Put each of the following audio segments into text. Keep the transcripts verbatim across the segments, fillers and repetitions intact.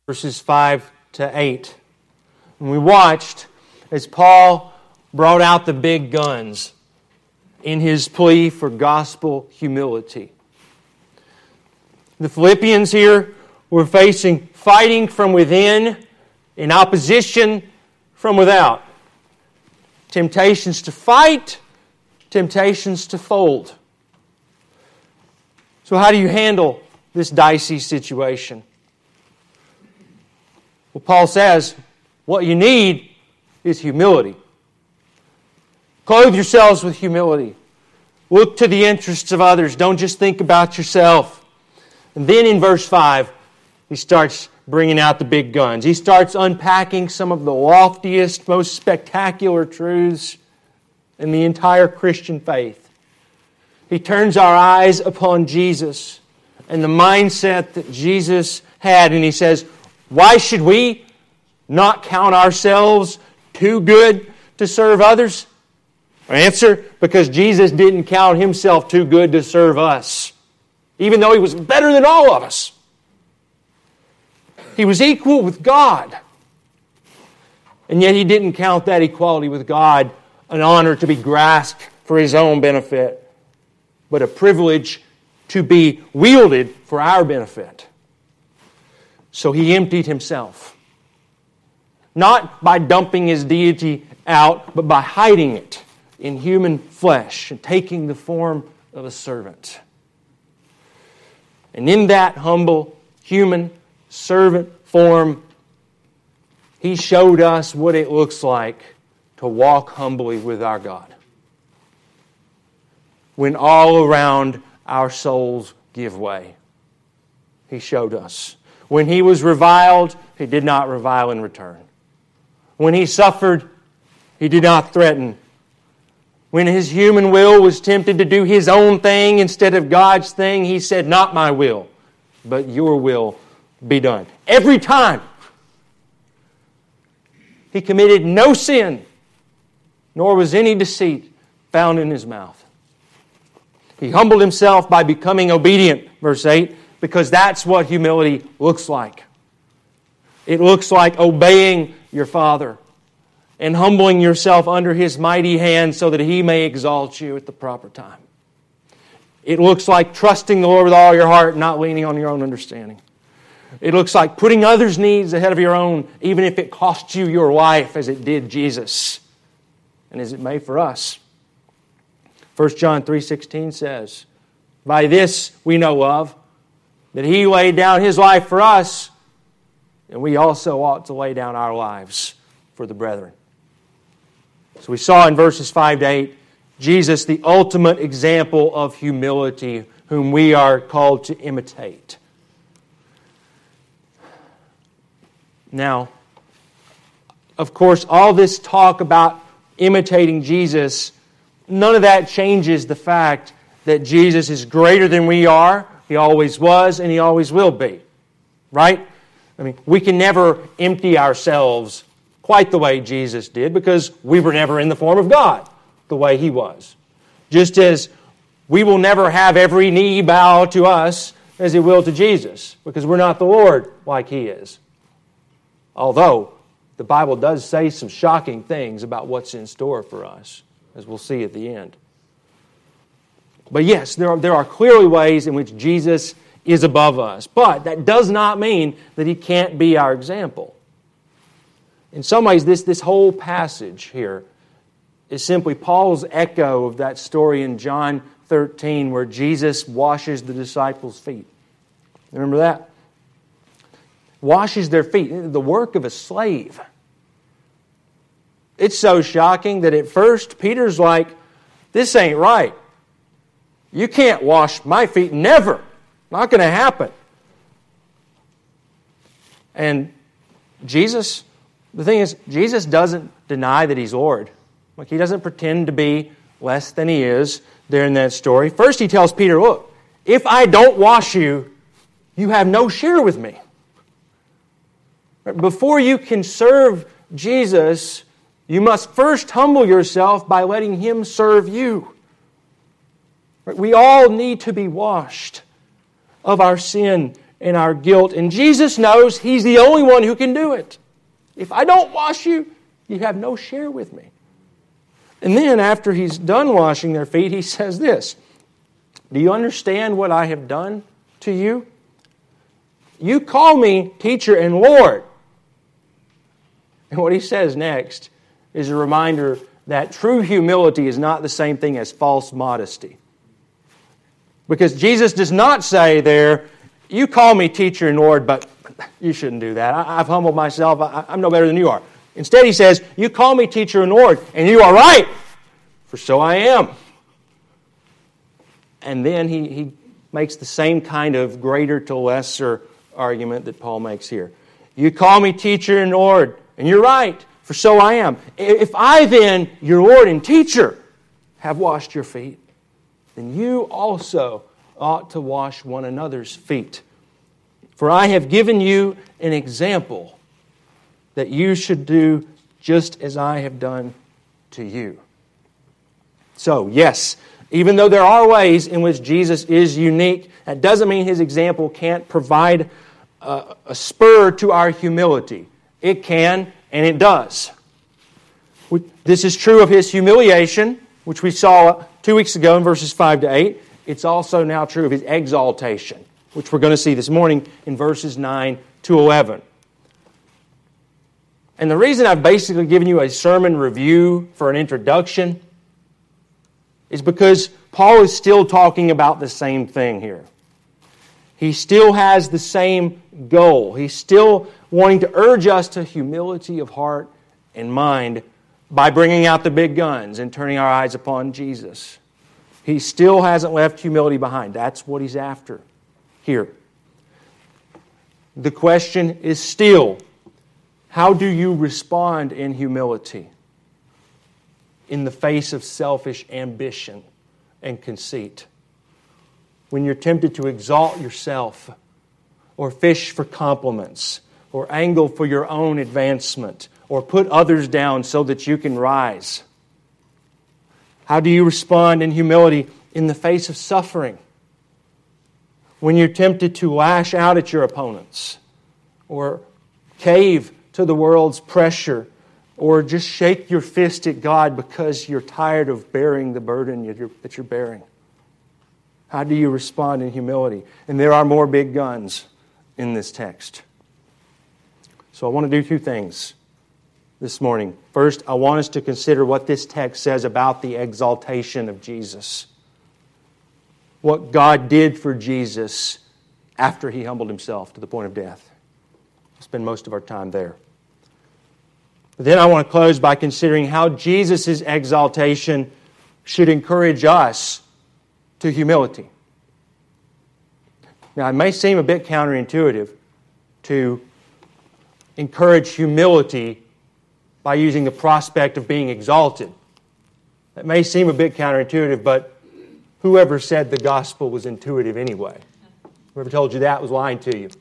verses five to eight. And we watched as Paul brought out the big guns in his plea for gospel humility. The Philippians here were facing fighting from within and opposition from without. Temptations to fight, temptations to fold. So how do you handle this dicey situation? Well, Paul says, what you need is humility. Clothe yourselves with humility. Look to the interests of others. Don't just think about yourself. And then in verse five, he starts bringing out the big guns. He starts unpacking some of the loftiest, most spectacular truths in the entire Christian faith. He turns our eyes upon Jesus and the mindset that Jesus had, and he says, why should we not count ourselves too good to serve others? Answer, because Jesus didn't count Himself too good to serve us, even though He was better than all of us. He was equal with God. And yet He didn't count that equality with God an honor to be grasped for His own benefit, but a privilege to be wielded for our benefit. So He emptied Himself. Not by dumping His deity out, but by hiding it in human flesh and taking the form of a servant. And in that humble human servant form, He showed us what it looks like to walk humbly with our God. When all around our souls give way, He showed us. When He was reviled, He did not revile in return. When He suffered, He did not threaten. When His human will was tempted to do His own thing instead of God's thing, He said, not my will, but your will be done. Every time. He committed no sin, nor was any deceit found in His mouth. He humbled Himself by becoming obedient, verse eight, because that's what humility looks like. It looks like obeying your Father and humbling yourself under His mighty hand so that He may exalt you at the proper time. It looks like trusting the Lord with all your heart and not leaning on your own understanding. It looks like putting others' needs ahead of your own, even if it costs you your life as it did Jesus and as it may for us. First John three sixteen says, by this we know of, that He laid down His life for us, and we also ought to lay down our lives for the brethren. So we saw in verses five to eight, Jesus, the ultimate example of humility, whom we are called to imitate. Now, of course, all this talk about imitating Jesus, none of that changes the fact that Jesus is greater than we are. He always was and He always will be. Right? I mean, we can never empty ourselves quite the way Jesus did because we were never in the form of God the way He was. Just as we will never have every knee bow to us as it will to Jesus because we're not the Lord like He is. Although the Bible does say some shocking things about what's in store for us, as we'll see at the end. But yes, there are, there are clearly ways in which Jesus is above us. But that does not mean that He can't be our example. In some ways, this, this whole passage here is simply Paul's echo of that story in John thirteen where Jesus washes the disciples' feet. Remember that? Washes their feet. The work of a slave. It's so shocking that at first Peter's like, this ain't right. You can't wash my feet. Never. Not going to happen. And Jesus, the thing is, Jesus doesn't deny that He's Lord. Like He doesn't pretend to be less than He is there in that story. First He tells Peter, look, if I don't wash you, you have no share with me. Before you can serve Jesus, you must first humble yourself by letting Him serve you. We all need to be washed of our sin and our guilt. And Jesus knows He's the only one who can do it. If I don't wash you, you have no share with me. And then after He's done washing their feet, He says this, do you understand what I have done to you? You call me teacher and Lord. And what He says next is a reminder that true humility is not the same thing as false modesty. Because Jesus does not say there, you call me teacher and Lord, but you shouldn't do that. I, I've humbled myself. I, I'm no better than you are. Instead, He says, you call me teacher and Lord, and you are right, for so I am. And then he, he makes the same kind of greater to lesser argument that Paul makes here. You call me teacher and Lord, and you're right, for so I am. If I then, your Lord and teacher, have washed your feet, then you also ought to wash one another's feet. For I have given you an example that you should do just as I have done to you. So, yes, even though there are ways in which Jesus is unique, that doesn't mean His example can't provide a, a spur to our humility. It can, and it does. This is true of His humiliation, which we saw two weeks ago in verses five to eight. It's also now true of His exaltation, which we're going to see this morning in verses nine to eleven. And the reason I've basically given you a sermon review for an introduction is because Paul is still talking about the same thing here. He still has the same goal. He's still wanting to urge us to humility of heart and mind by bringing out the big guns and turning our eyes upon Jesus. He still hasn't left humility behind. That's what he's after here. The question is still, how do you respond in humility in the face of selfish ambition and conceit? When you're tempted to exalt yourself or fish for compliments or angle for your own advancement or put others down so that you can rise. How do you respond in humility in the face of suffering? When you're tempted to lash out at your opponents or cave to the world's pressure or just shake your fist at God because you're tired of bearing the burden that you're bearing. How do you respond in humility? And there are more big guns in this text. So I want to do two things this morning. First, I want us to consider what this text says about the exaltation of Jesus. What God did for Jesus after He humbled Himself to the point of death. We'll spend most of our time there. But then I want to close by considering how Jesus' exaltation should encourage us to humility. Now, it may seem a bit counterintuitive to encourage humility by using the prospect of being exalted. It may seem a bit counterintuitive, but whoever said the gospel was intuitive anyway? Whoever told you that was lying to you.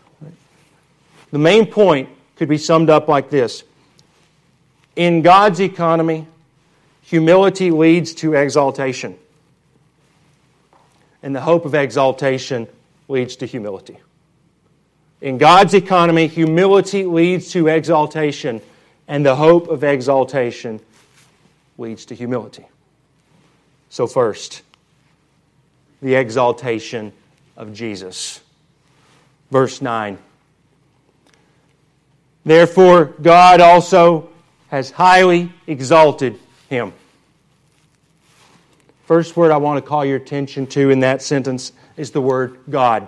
The main point could be summed up like this. In God's economy, humility leads to exaltation. And the hope of exaltation leads to humility. In God's economy, humility leads to exaltation, and the hope of exaltation leads to humility. So first, the exaltation of Jesus. Verse nine. Therefore, God also has highly exalted Him. First word I want to call your attention to in that sentence is the word God.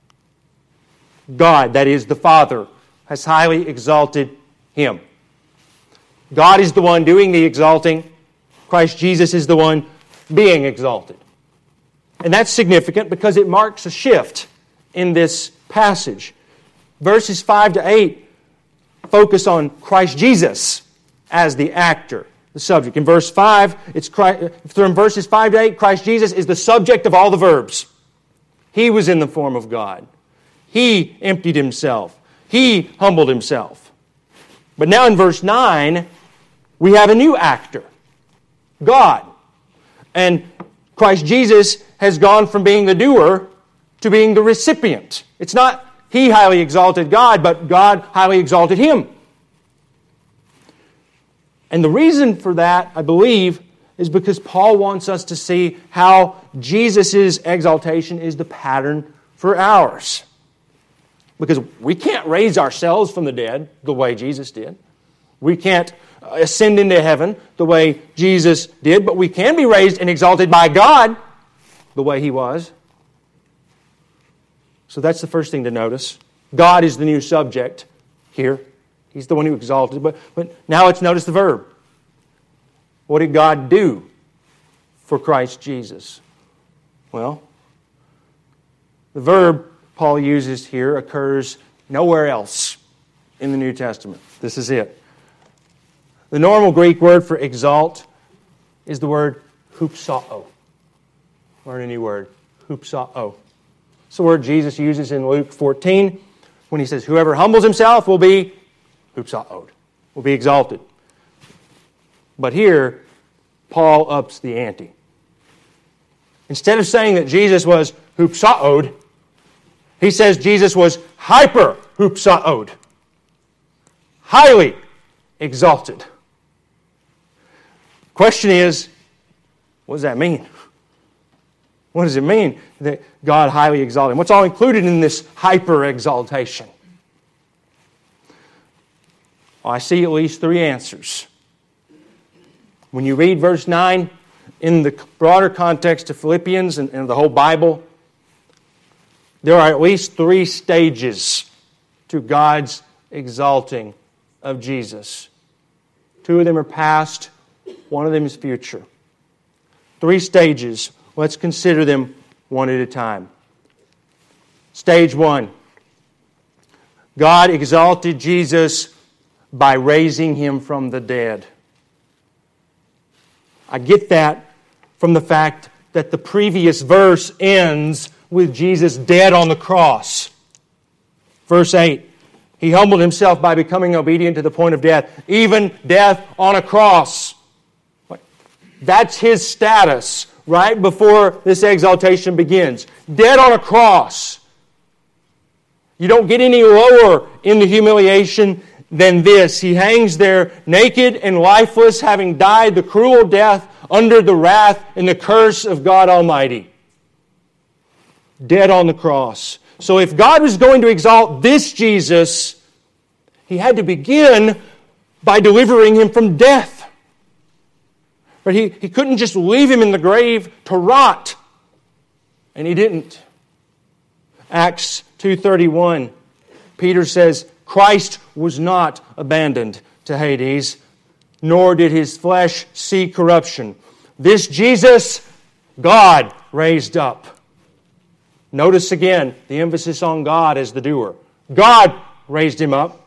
God, that is the Father, has highly exalted Him. God is the one doing the exalting. Christ Jesus is the one being exalted. And that's significant because it marks a shift in this passage. Verses five to eight focus on Christ Jesus as the actor, the subject. In verse five, it's Christ, from verses five to eight, Christ Jesus is the subject of all the verbs. He was in the form of God. He emptied Himself. He humbled Himself. But now in verse nine, we have a new actor, God. And Christ Jesus has gone from being the doer to being the recipient. It's not he highly exalted God, but God highly exalted him. And the reason for that, I believe, is because Paul wants us to see how Jesus' exaltation is the pattern for ours. Because we can't raise ourselves from the dead the way Jesus did. We can't ascend into heaven the way Jesus did, but we can be raised and exalted by God the way He was. So that's the first thing to notice. God is the new subject here. He's the one who exalted. But, but now let's notice the verb. What did God do for Christ Jesus? Well, the verb Paul uses here occurs nowhere else in the New Testament. This is it. The normal Greek word for exalt is the word hupsao. Learn a new word. Hupsao. It's the word Jesus uses in Luke fourteen when He says, whoever humbles himself will be hupsaoed, will be exalted. But here, Paul ups the ante. Instead of saying that Jesus was hupsaoed, he says Jesus was hyper hupsaoed, highly exalted. Question is, what does that mean? What does it mean that God highly exalted him? What's all included in this hyper exaltation? Well, I see at least three answers. When you read verse nine, in the broader context of Philippians and, and the whole Bible, there are at least three stages to God's exalting of Jesus. Two of them are past, one of them is future. Three stages. Let's consider them one at a time. Stage one. God exalted Jesus by raising Him from the dead. I get that from the fact that the previous verse ends with Jesus dead on the cross. Verse eight, He humbled Himself by becoming obedient to the point of death, even death on a cross. That's His status right before this exaltation begins. Dead on a cross. You don't get any lower in the humiliation than this. He hangs there naked and lifeless, having died the cruel death under the wrath and the curse of God Almighty. Dead on the cross. So if God was going to exalt this Jesus, He had to begin by delivering Him from death. But he, he couldn't just leave Him in the grave to rot. And He didn't. Acts two thirty-one, Peter says, Christ was not abandoned to Hades, nor did His flesh see corruption. This Jesus, God raised up. Notice again the emphasis on God as the doer. God raised Him up.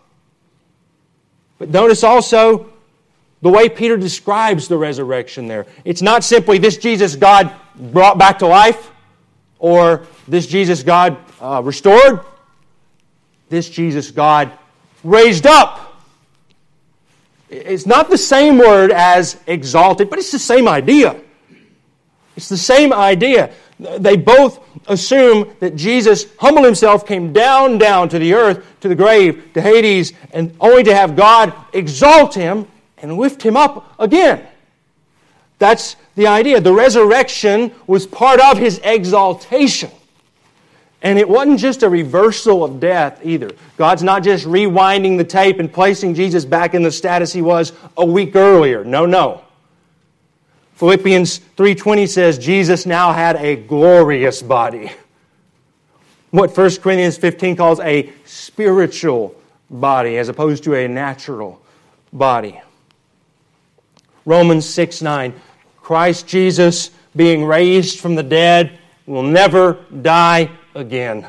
But notice also the way Peter describes the resurrection there. It's not simply this Jesus God brought back to life or this Jesus God uh, restored. This Jesus God raised up. It's not the same word as exalted, but it's the same idea. It's the same idea. They both assume that Jesus humbled Himself, came down, down to the earth, to the grave, to Hades, and only to have God exalt Him and lift Him up again. That's the idea. The resurrection was part of His exaltation. And it wasn't just a reversal of death either. God's not just rewinding the tape and placing Jesus back in the status He was a week earlier. No, no. Philippians three twenty says Jesus now had a glorious body. What First Corinthians fifteen calls a spiritual body as opposed to a natural body. Romans six nine, Christ Jesus, being raised from the dead, will never die again.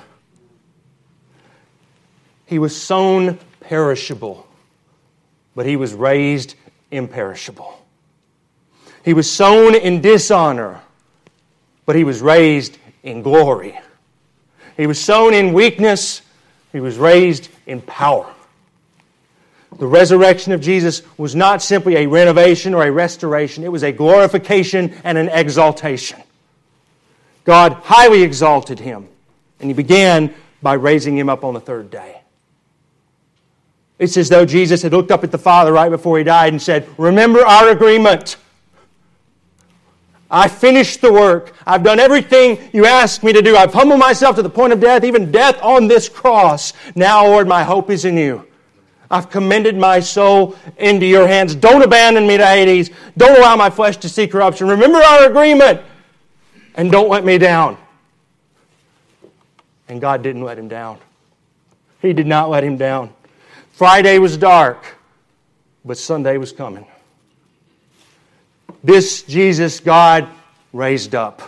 He was sown perishable, but He was raised imperishable. He was sown in dishonor, but He was raised in glory. He was sown in weakness, He was raised in power. The resurrection of Jesus was not simply a renovation or a restoration. It was a glorification and an exaltation. God highly exalted Him And He began by raising Him up on the third day. It's as though Jesus had looked up at the Father right before He died and said, remember our agreement. I finished the work. I've done everything you asked me to do. I've humbled myself to the point of death, even death on this cross. Now, Lord, my hope is in You. I've commended my soul into Your hands. Don't abandon me to Hades. Don't allow my flesh to see corruption. Remember our agreement. And don't let me down. And God didn't let Him down. He did not let Him down. Friday was dark, but Sunday was coming. This Jesus God raised up.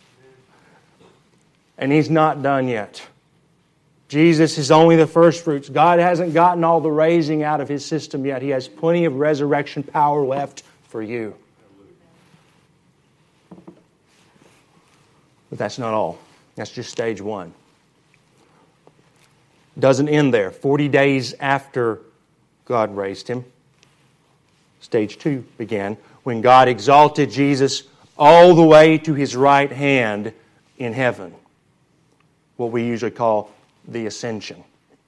And He's not done yet. Jesus is only the first fruits. God hasn't gotten all the raising out of His system yet. He has plenty of resurrection power left for you. But that's not all. That's just stage one. Doesn't end there. Forty days after God raised Him, stage two began, when God exalted Jesus all the way to His right hand in heaven. What we usually call the ascension.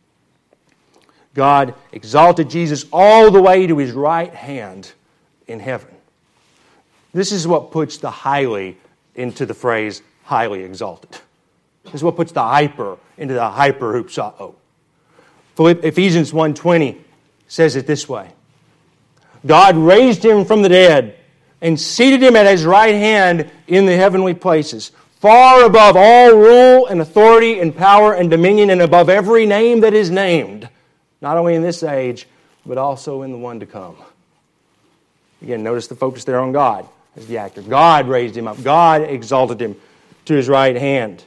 God exalted Jesus all the way to His right hand in heaven. This is what puts the highly into the phrase highly exalted. This is what puts the hyper into the hyperhupsao. Ephesians one twenty says it this way. God raised Him from the dead and seated Him at His right hand in the heavenly places, far above all rule and authority and power and dominion and above every name that is named, not only in this age, but also in the one to come. Again, notice the focus there on God as the actor. God raised Him up. God exalted Him to His right hand.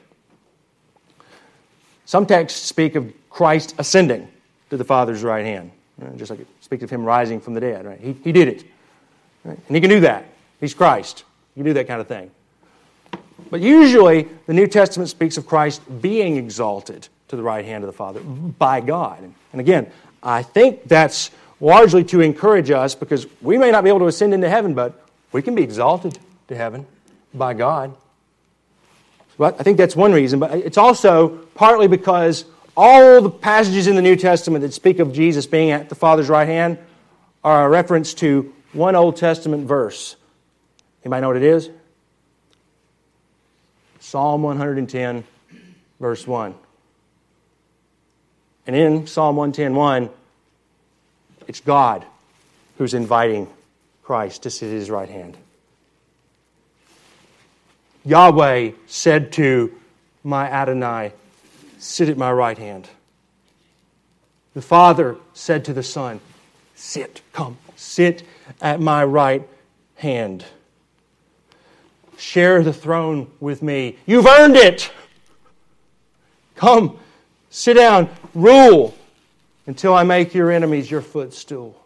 Some texts speak of Christ ascending to the Father's right hand, right? Just like it speaks of Him rising from the dead. Right? He, he did it. Right? And He can do that. He's Christ. He can do that kind of thing. But usually, the New Testament speaks of Christ being exalted to the right hand of the Father by God. And again, I think that's largely to encourage us because we may not be able to ascend into heaven, but we can be exalted to heaven by God. But I think that's one reason. But it's also partly because all the passages in the New Testament that speak of Jesus being at the Father's right hand are a reference to one Old Testament verse. Anybody know what it is? Psalm one hundred ten, verse one. And in Psalm one ten, one, it's God who's inviting Christ to sit at His right hand. Yahweh said to my Adonai, sit at my right hand. The Father said to the Son, sit, come, sit at my right hand. Share the throne with me. You've earned it. Come, sit down, rule until I make your enemies your footstool.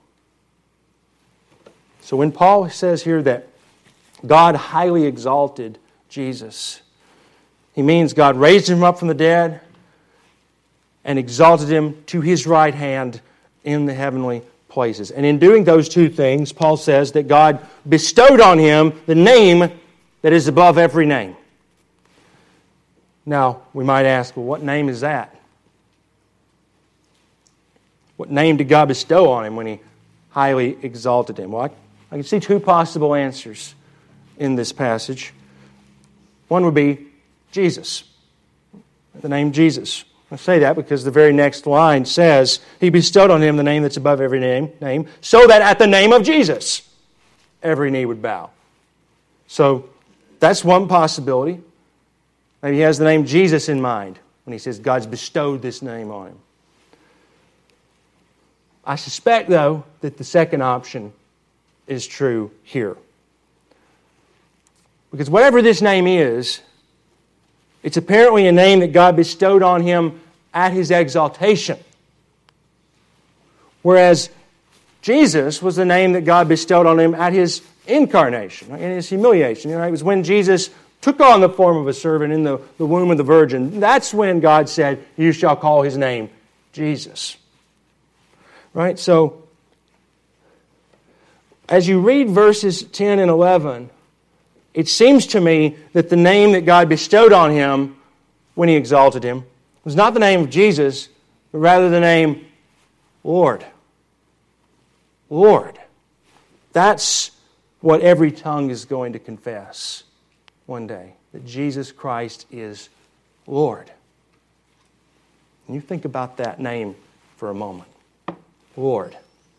So when Paul says here that God highly exalted Jesus, he means God raised Him up from the dead and exalted Him to His right hand in the heavenly places. And in doing those two things, Paul says that God bestowed on Him the name that is above every name. Now, we might ask, well, what name is that? What name did God bestow on Him when He highly exalted Him? Well, I, I can see two possible answers in this passage. One would be Jesus, the name Jesus. I say that because the very next line says, He bestowed on Him the name that's above every name, name, so that at the name of Jesus, every knee would bow. So, that's one possibility. Maybe He has the name Jesus in mind when He says God's bestowed this name on Him. I suspect, though, that the second option is true here. Because whatever this name is, it's apparently a name that God bestowed on Him at His exaltation. Whereas Jesus was the name that God bestowed on Him at His incarnation, in His humiliation. You know, it was when Jesus took on the form of a servant in the, the womb of the virgin. That's when God said, you shall call His name Jesus. Right? So, as you read verses ten and eleven, it seems to me that the name that God bestowed on Him when He exalted Him was not the name of Jesus, but rather the name Lord. Lord. That's what every tongue is going to confess one day, that Jesus Christ is Lord. And you think about that name for a moment. Lord.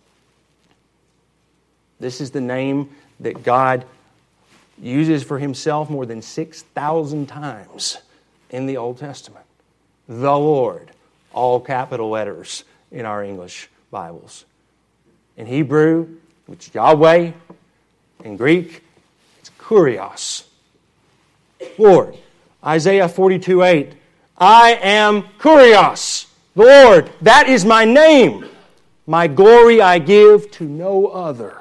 This is the name that God uses for Himself more than six thousand times in the Old Testament. The Lord. All capital letters in our English Bibles. In Hebrew, it's Yahweh. In Greek, it's Kurios. Lord. Isaiah forty-two eight. I am Kurios, the Lord. That is my name. My glory I give to no other.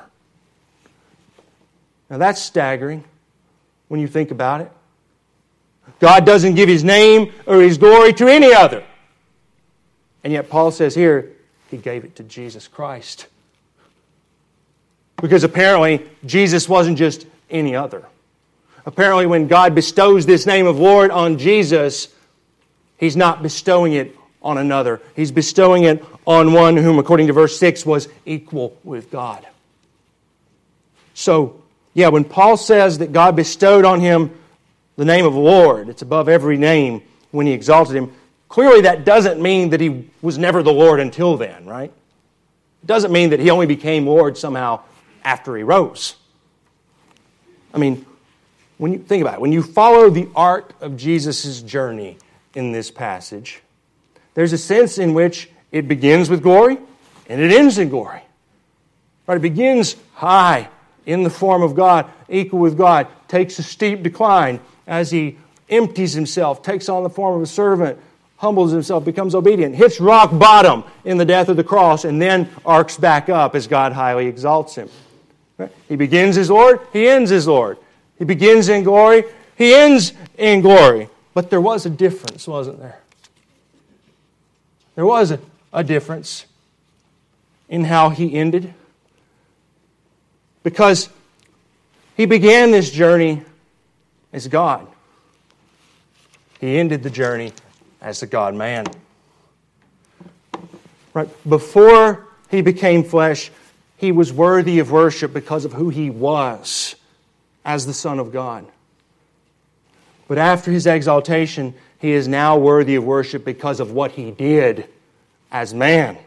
Now that's staggering when you think about it. God doesn't give His name or His glory to any other. And yet Paul says here, He gave it to Jesus Christ. Because apparently Jesus wasn't just any other. Apparently when God bestows this name of Lord on Jesus, He's not bestowing it on another. He's bestowing it on one whom, according to verse six, was equal with God. So, yeah, when Paul says that God bestowed on Him the name of Lord, it's above every name when He exalted Him, clearly that doesn't mean that He was never the Lord until then, right? It doesn't mean that He only became Lord somehow after He rose. I mean, when you think about it, when you follow the arc of Jesus' journey in this passage, there's a sense in which it begins with glory and it ends in glory. Right? It begins high in the form of God, equal with God, takes a steep decline as He empties Himself, takes on the form of a servant, humbles Himself, becomes obedient, hits rock bottom in the death of the cross, and then arcs back up as God highly exalts Him. Right? He begins as Lord, He ends as Lord. He begins in glory, He ends in glory. But there was a difference, wasn't there? There was a, a difference in how He ended. Because He began this journey as God. He ended the journey as the God-man. Right? Before He became flesh, He was worthy of worship because of who He was as the Son of God. But after His exaltation, He is now worthy of worship because of what He did as man.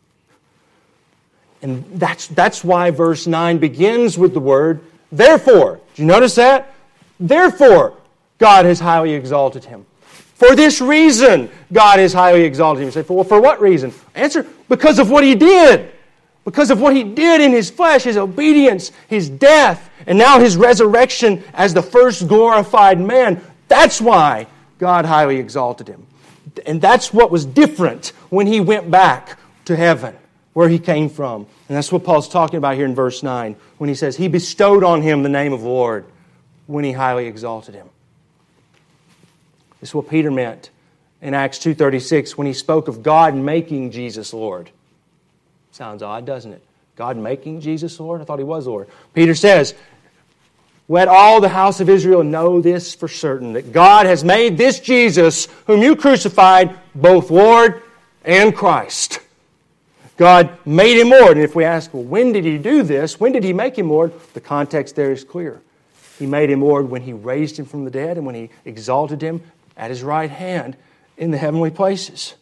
And that's, that's why verse nine begins with the word, therefore. Do you notice that? Therefore, God has highly exalted Him. For this reason, God has highly exalted Him. You say, well, for what reason? Answer, because of what He did. Because of what He did in His flesh, His obedience, His death, and now His resurrection as the first glorified man. That's why God highly exalted Him. And that's what was different when He went back to heaven, where He came from. And that's what Paul's talking about here in verse nine, when he says, He bestowed on Him the name of Lord when He highly exalted Him. This is what Peter meant in Acts two thirty-six when he spoke of God making Jesus Lord. Sounds odd, doesn't it? God making Jesus Lord? I thought He was Lord. Peter says, let all the house of Israel know this for certain, that God has made this Jesus, whom you crucified, both Lord and Christ. God made Him Lord. And if we ask, well, when did He do this? When did He make Him Lord? The context there is clear. He made Him Lord when He raised Him from the dead and when He exalted Him at His right hand in the heavenly places.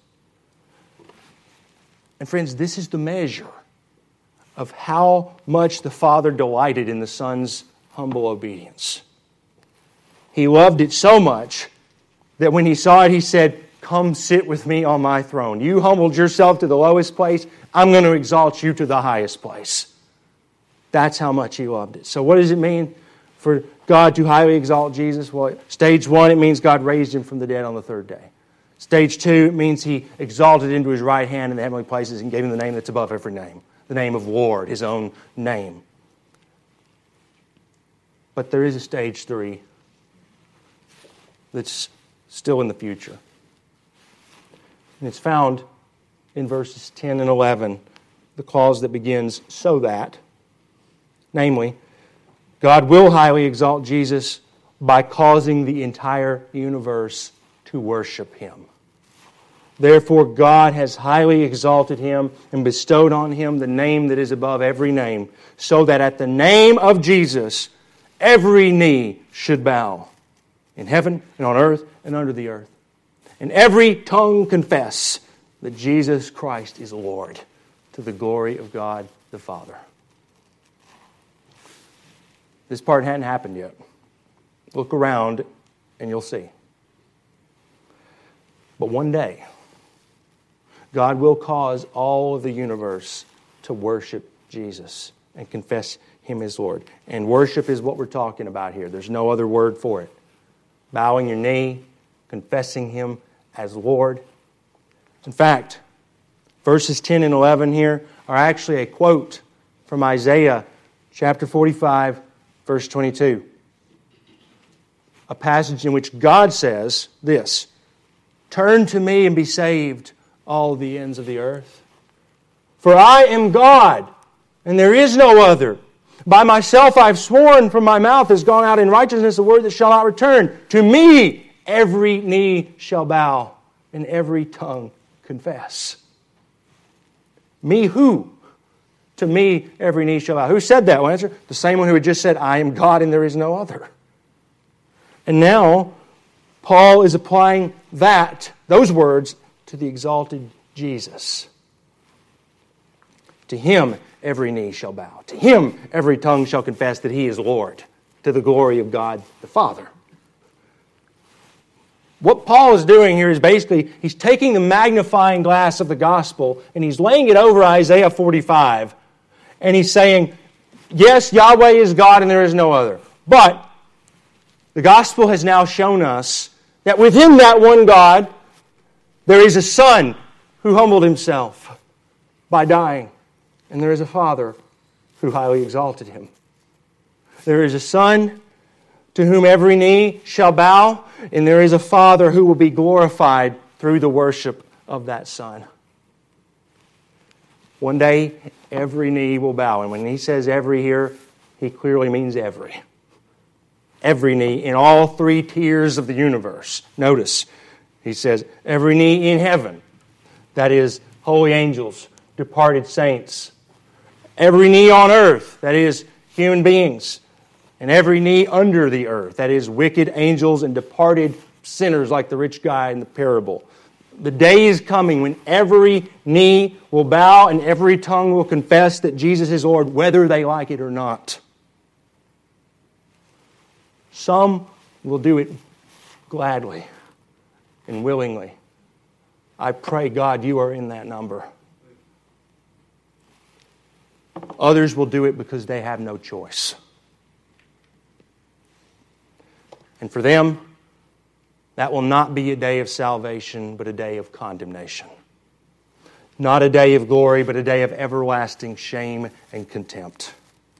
And friends, this is the measure of how much the Father delighted in the Son's humble obedience. He loved it so much that when He saw it, He said, come sit with me on my throne. You humbled yourself to the lowest place. I'm going to exalt you to the highest place. That's how much He loved it. So what does it mean for God to highly exalt Jesus? Well, stage one, it means God raised Him from the dead on the third day. Stage two, it means He exalted into His right hand in the heavenly places and gave Him the name that's above every name. The name of Lord, His own name. But there is a stage three that's still in the future. And it's found in verses ten and eleven, the clause that begins, so that, namely, God will highly exalt Jesus by causing the entire universe to worship Him. Therefore God has highly exalted Him and bestowed on Him the name that is above every name, so that at the name of Jesus every knee should bow, in heaven and on earth and under the earth, and every tongue confess that Jesus Christ is Lord, to the glory of God the Father. This part hadn't happened yet. Look around and you'll see. But one day, God will cause all of the universe to worship Jesus and confess Him as Lord. And worship is what we're talking about here. There's no other word for it. Bowing your knee, confessing Him as Lord. In fact, verses ten and eleven here are actually a quote from Isaiah chapter forty-five, verse twenty-two. A passage in which God says this, "Turn to me and be saved, all the ends of the earth. For I am God, and there is no other. By myself I have sworn, from my mouth has gone out in righteousness a word that shall not return. To me every knee shall bow, and every tongue confess." Me who? To me every knee shall bow. Who said that? Well, answer, the same one who had just said, "I am God and there is no other." And now Paul is applying that, those words, to the exalted Jesus. To Him every knee shall bow. To Him every tongue shall confess that He is Lord, to the glory of God the Father. What Paul is doing here is basically, he's taking the magnifying glass of the gospel and he's laying it over Isaiah forty-five. And he's saying, yes, Yahweh is God and there is no other. But the gospel has now shown us that within that one God, there is a Son who humbled Himself by dying. And there is a Father who highly exalted Him. There is a Son to whom every knee shall bow, and there is a Father who will be glorified through the worship of that Son. One day, every knee will bow. And when He says every here, He clearly means every. Every knee in all three tiers of the universe. Notice, He says, every knee in heaven, that is, holy angels, departed saints. Every knee on earth, that is, human beings. And every knee under the earth, that is, wicked angels and departed sinners like the rich guy in the parable. The day is coming when every knee will bow and every tongue will confess that Jesus is Lord, whether they like it or not. Some will do it gladly and willingly. I pray, God, You are in that number. Others will do it because they have no choice. And for them, that will not be a day of salvation, but a day of condemnation. Not a day of glory, but a day of everlasting shame and contempt.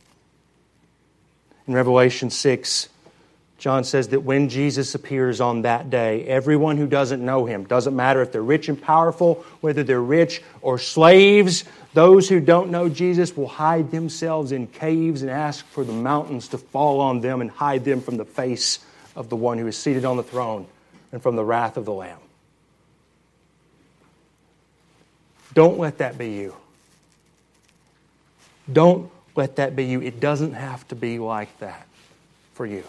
In Revelation six, John says that when Jesus appears on that day, everyone who doesn't know Him, doesn't matter if they're rich and powerful, whether they're rich or slaves, those who don't know Jesus will hide themselves in caves and ask for the mountains to fall on them and hide them from the face of the one who is seated on the throne and from the wrath of the Lamb. Don't let that be you. Don't let that be you. It doesn't have to be like that for you.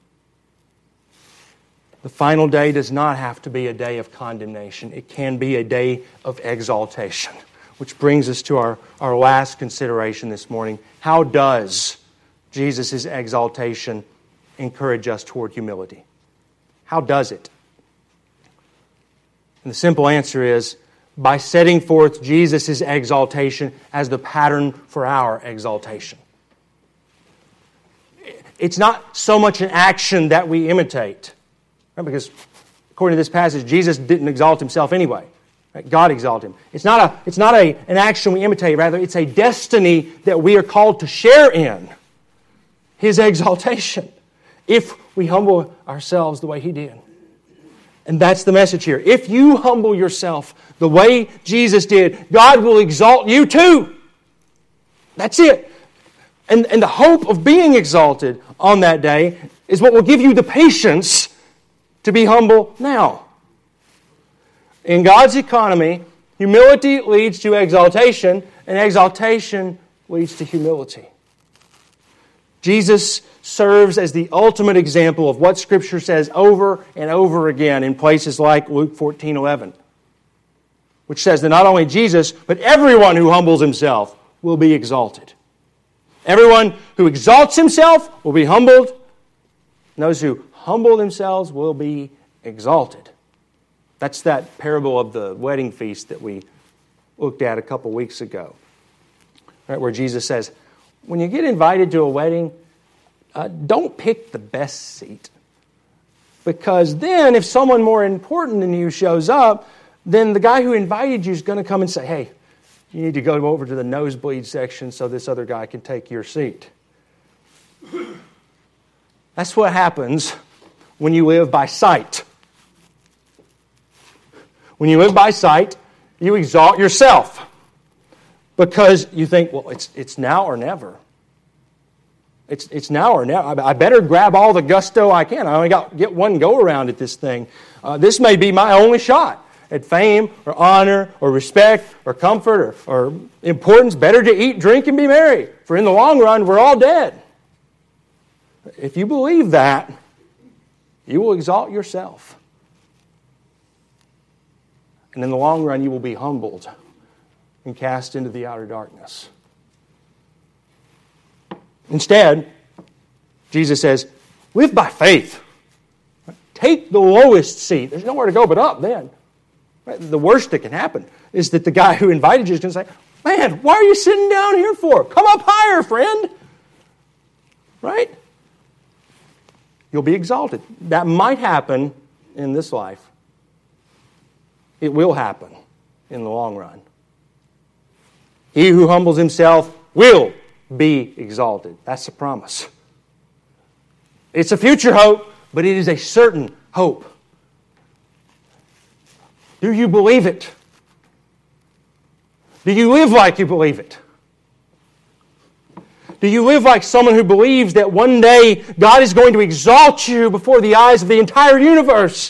The final day does not have to be a day of condemnation. It can be a day of exaltation. Which brings us to our, our last consideration this morning. How does Jesus' exaltation encourage us toward humility? How does it? And the simple answer is by setting forth Jesus' exaltation as the pattern for our exaltation. It's not so much an action that we imitate. Right? Because according to this passage, Jesus didn't exalt Himself anyway. Right? God exalted Him. It's not, a, it's not a, an action we imitate. Rather, it's a destiny that we are called to share in. His exaltation. If we humble ourselves the way He did. And that's the message here. If you humble yourself the way Jesus did, God will exalt you too. That's it. And, and the hope of being exalted on that day is what will give you the patience to be humble now. In God's economy, humility leads to exaltation, and exaltation leads to humility. Jesus serves as the ultimate example of what Scripture says over and over again in places like Luke fourteen eleven, which says that not only Jesus, but everyone who humbles himself will be exalted. Everyone who exalts himself will be humbled, and those who humble themselves will be exalted. That's that parable of the wedding feast that we looked at a couple weeks ago, right, where Jesus says, when you get invited to a wedding, uh, don't pick the best seat. Because then if someone more important than you shows up, then the guy who invited you is going to come and say, hey, you need to go over to the nosebleed section so this other guy can take your seat. That's what happens when you live by sight. When you live by sight, you exalt yourself because you think, well, it's it's now or never. It's it's now or never. I better grab all the gusto I can. I only got get one go around at this thing. Uh, this may be my only shot at fame or honor or respect or comfort or, or importance. Better to eat, drink, and be merry. For in the long run, we're all dead. If you believe that, you will exalt yourself. And in the long run, you will be humbled and cast into the outer darkness. Instead, Jesus says, live by faith. Take the lowest seat. There's nowhere to go but up then. The worst that can happen is that the guy who invited you is going to say, man, why are you sitting down here for? Come up higher, friend. Right? You'll be exalted. That might happen in this life. It will happen in the long run. He who humbles himself will be exalted. That's the promise. It's a future hope, but it is a certain hope. Do you believe it? Do you live like you believe it? Do you live like someone who believes that one day God is going to exalt you before the eyes of the entire universe?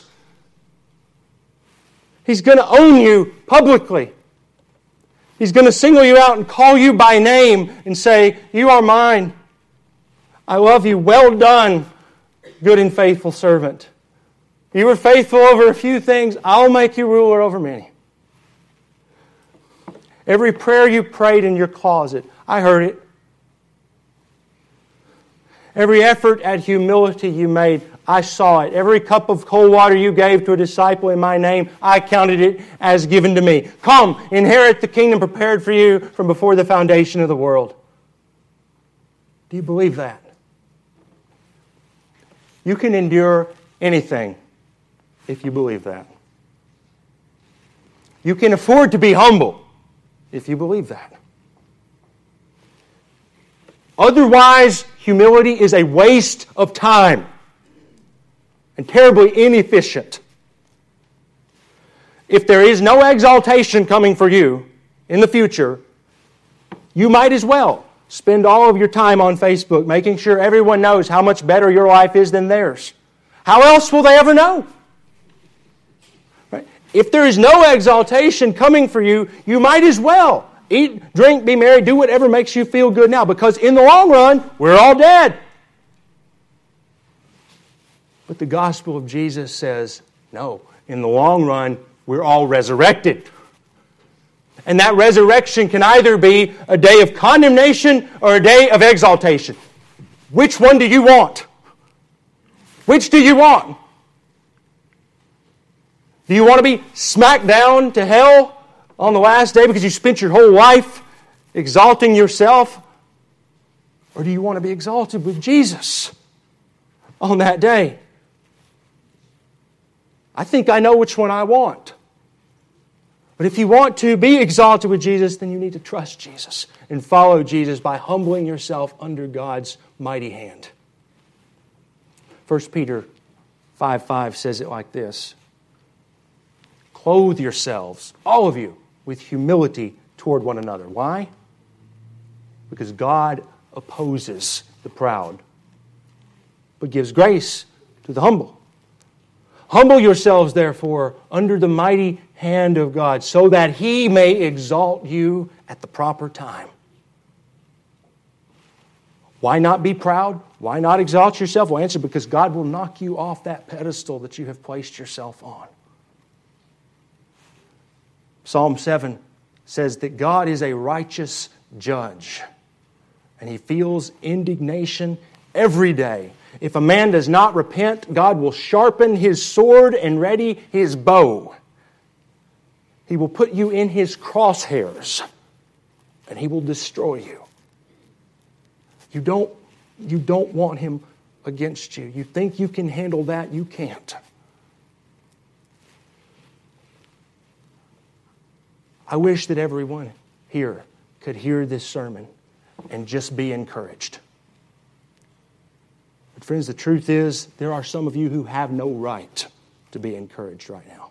He's going to own you publicly. He's going to single you out and call you by name and say, you are mine. I love you. Well done, good and faithful servant. You were faithful over a few things. I'll make you ruler over many. Every prayer you prayed in your closet, I heard it. Every effort at humility you made, I saw it. Every cup of cold water you gave to a disciple in my name, I counted it as given to me. Come, inherit the kingdom prepared for you from before the foundation of the world. Do you believe that? You can endure anything if you believe that. You can afford to be humble if you believe that. Otherwise, humility is a waste of time and terribly inefficient. If there is no exaltation coming for you in the future, you might as well spend all of your time on Facebook making sure everyone knows how much better your life is than theirs. How else will they ever know? Right? If there is no exaltation coming for you, you might as well eat, drink, be merry, do whatever makes you feel good now, because in the long run, we're all dead. But the gospel of Jesus says, no, in the long run, we're all resurrected. And that resurrection can either be a day of condemnation or a day of exaltation. Which one do you want? Which do you want? Do you want to be smacked down to hell on the last day because you spent your whole life exalting yourself? Or do you want to be exalted with Jesus on that day? I think I know which one I want. But if you want to be exalted with Jesus, then you need to trust Jesus and follow Jesus by humbling yourself under God's mighty hand. First Peter five five says it like this. Clothe yourselves, all of you, with humility toward one another. Why? Because God opposes the proud, but gives grace to the humble. Humble yourselves, therefore, under the mighty hand of God so that He may exalt you at the proper time. Why not be proud? Why not exalt yourself? Well, answer, because God will knock you off that pedestal that you have placed yourself on. Psalm seven says that God is a righteous judge, and He feels indignation every day. If a man does not repent, God will sharpen His sword and ready His bow. He will put you in His crosshairs, and He will destroy you. You don't, you don't want Him against you. You think you can handle that? You can't. I wish that everyone here could hear this sermon and just be encouraged. But friends, the truth is, there are some of you who have no right to be encouraged right now.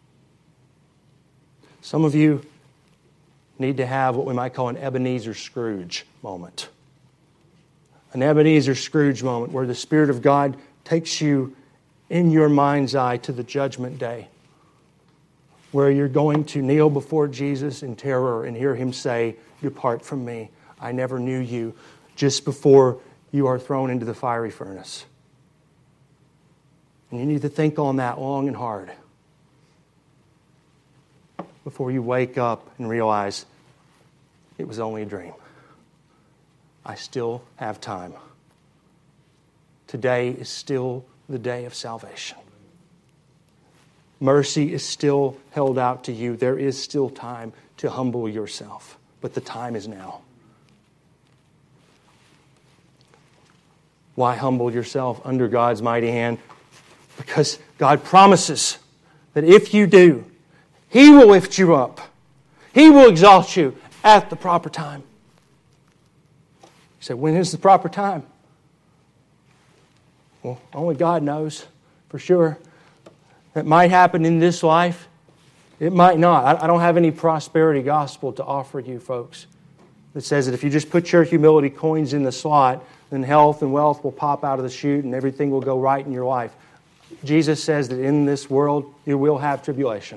Some of you need to have what we might call an Ebenezer Scrooge moment. An Ebenezer Scrooge moment where the Spirit of God takes you in your mind's eye to the judgment day, where you're going to kneel before Jesus in terror and hear Him say, "Depart from me, I never knew you," just before you are thrown into the fiery furnace. And you need to think on that long and hard before you wake up and realize it was only a dream. I still have time. Today is still the day of salvation. Mercy is still held out to you. There is still time to humble yourself, but the time is now. Why humble yourself under God's mighty hand? Because God promises that if you do, He will lift you up. He will exalt you at the proper time. You say, when is the proper time? Well, only God knows for sure. It might happen in this life. It might not. I don't have any prosperity gospel to offer you, folks, that says that if you just put your humility coins in the slot, then health and wealth will pop out of the chute and everything will go right in your life. Jesus says that in this world you will have tribulation.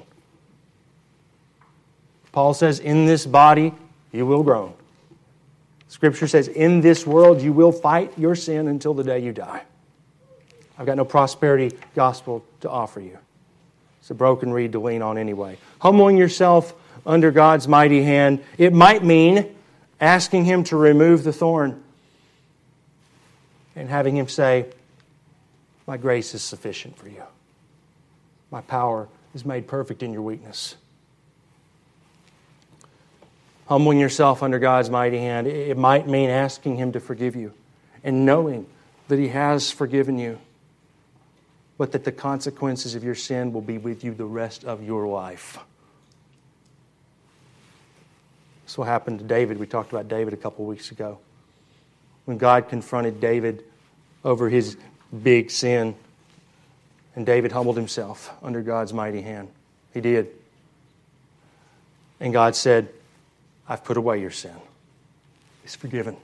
Paul says, in this body you will groan. Scripture says, in this world you will fight your sin until the day you die. I've got no prosperity gospel to offer you. It's a broken reed to lean on anyway. Humbling yourself under God's mighty hand, it might mean asking Him to remove the thorn and having Him say, my grace is sufficient for you. My power is made perfect in your weakness. Humbling yourself under God's mighty hand, it might mean asking Him to forgive you and knowing that He has forgiven you, but that the consequences of your sin will be with you the rest of your life. This will happen to David. We talked about David a couple weeks ago. When God confronted David over his big sin, and David humbled himself under God's mighty hand. He did. And God said, I've put away your sin. It's forgiven.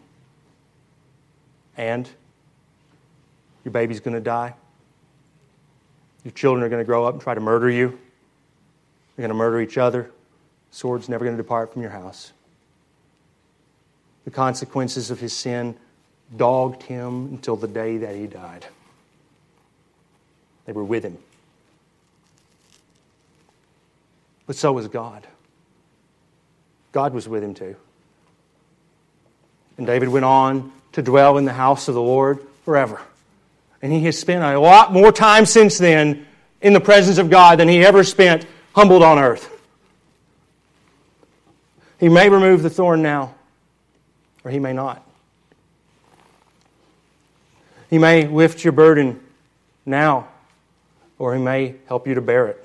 And your baby's going to die. Your children are going to grow up and try to murder you. You're going to murder each other. Sword's never going to depart from your house. The consequences of his sin dogged him until the day that he died. They were with him. But so was God. God was with him too. And David went on to dwell in the house of the Lord forever. And he has spent a lot more time since then in the presence of God than he ever spent humbled on earth. He may remove the thorn now, or He may not. He may lift your burden now, or He may help you to bear it.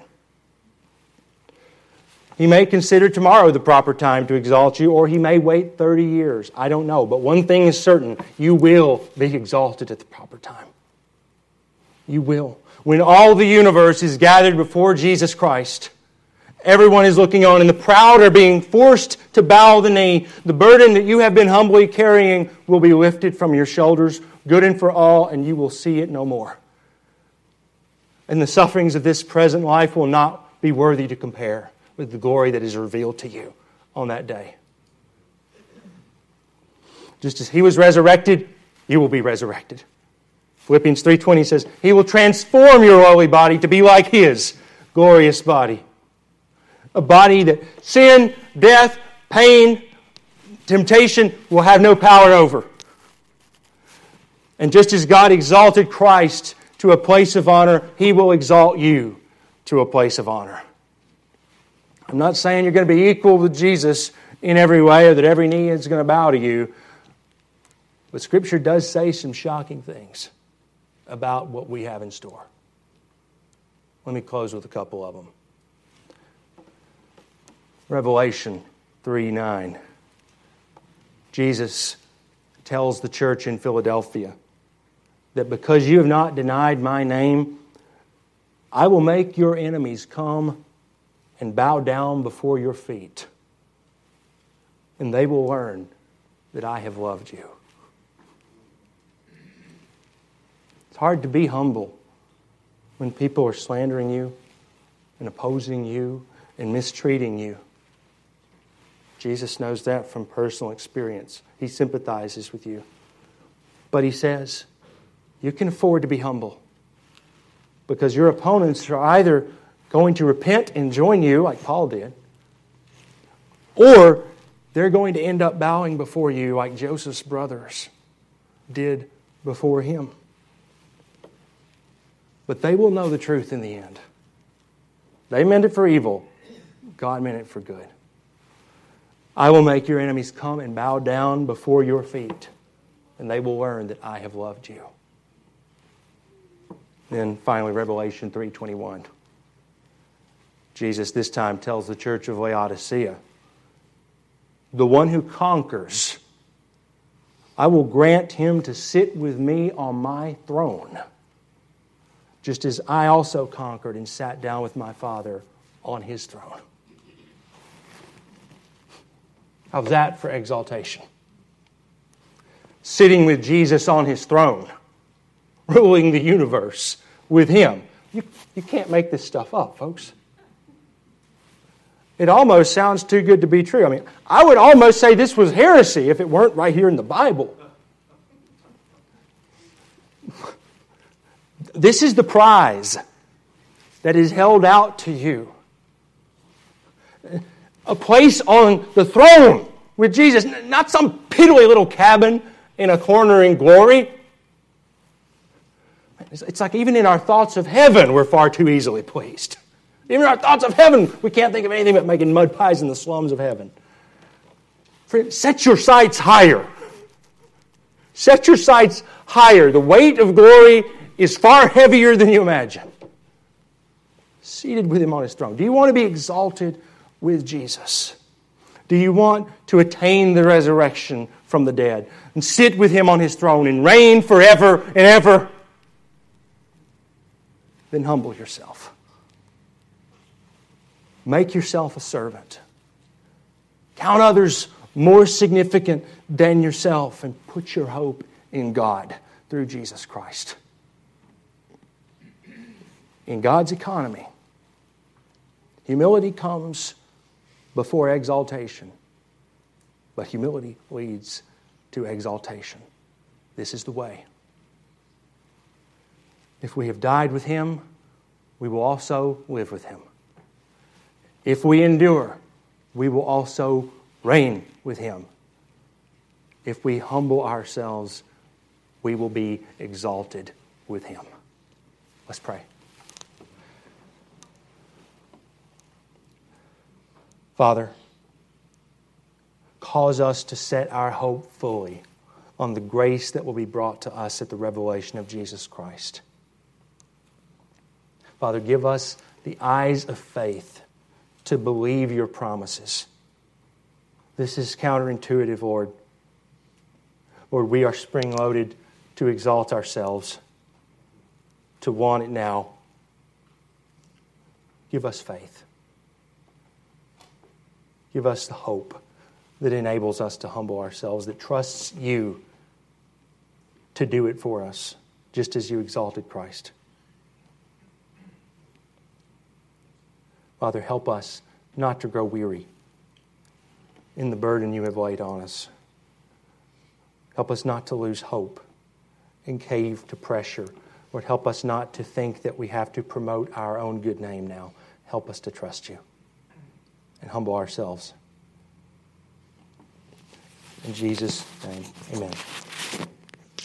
He may consider tomorrow the proper time to exalt you, or He may wait thirty years. I don't know. But one thing is certain, you will be exalted at the proper time. You will. When all the universe is gathered before Jesus Christ, everyone is looking on, and the proud are being forced to bow the knee. The burden that you have been humbly carrying will be lifted from your shoulders, good and for all, and you will see it no more. And the sufferings of this present life will not be worthy to compare with the glory that is revealed to you on that day. Just as He was resurrected, you will be resurrected. Philippians three twenty says, He will transform your lowly body to be like His glorious body. A body that sin, death, pain, temptation will have no power over. And just as God exalted Christ to a place of honor, He will exalt you to a place of honor. I'm not saying you're going to be equal with Jesus in every way or that every knee is going to bow to you. But Scripture does say some shocking things about what we have in store. Let me close with a couple of them. Revelation three nine. Jesus tells the church in Philadelphia that because you have not denied my name, I will make your enemies come and bow down before your feet. And they will learn that I have loved you. It's hard to be humble when people are slandering you and opposing you and mistreating you. Jesus knows that from personal experience. He sympathizes with you. But He says, you can afford to be humble because your opponents are either going to repent and join you like Paul did, or they're going to end up bowing before you like Joseph's brothers did before him. But they will know the truth in the end. They meant it for evil. God meant it for good. I will make your enemies come and bow down before your feet, and they will learn that I have loved you. Then finally, Revelation three twenty-one. Jesus this time tells the church of Laodicea, the one who conquers, I will grant him to sit with me on my throne, just as I also conquered and sat down with my Father on His throne. How's that for exaltation? Sitting with Jesus on His throne, ruling the universe with Him. You, you can't make this stuff up, folks. It almost sounds too good to be true. I mean, I would almost say this was heresy if it weren't right here in the Bible. This is the prize that is held out to you. A place on the throne with Jesus, not some piddly little cabin in a corner in glory. It's like even in our thoughts of heaven, we're far too easily pleased. Even in our thoughts of heaven, we can't think of anything but making mud pies in the slums of heaven. Friend, set your sights higher. Set your sights higher. The weight of glory is far heavier than you imagine. Seated with Him on His throne. Do you want to be exalted with Jesus? Do you want to attain the resurrection from the dead and sit with Him on His throne and reign forever and ever? Then humble yourself. Make yourself a servant. Count others more significant than yourself and put your hope in God through Jesus Christ. In God's economy, humility comes before exaltation, but humility leads to exaltation. This is the way. If we have died with Him, we will also live with Him. If we endure, we will also reign with Him. If we humble ourselves, we will be exalted with Him. Let's pray. Father, cause us to set our hope fully on the grace that will be brought to us at the revelation of Jesus Christ. Father, give us the eyes of faith to believe Your promises. This is counterintuitive, Lord. Lord, we are spring-loaded to exalt ourselves, to want it now. Give us faith. Give us the hope that enables us to humble ourselves, that trusts You to do it for us, just as You exalted Christ. Father, help us not to grow weary in the burden you have laid on us. Help us not to lose hope and cave to pressure. Lord, help us not to think that we have to promote our own good name now. Help us to trust you and humble ourselves. In Jesus' name, amen.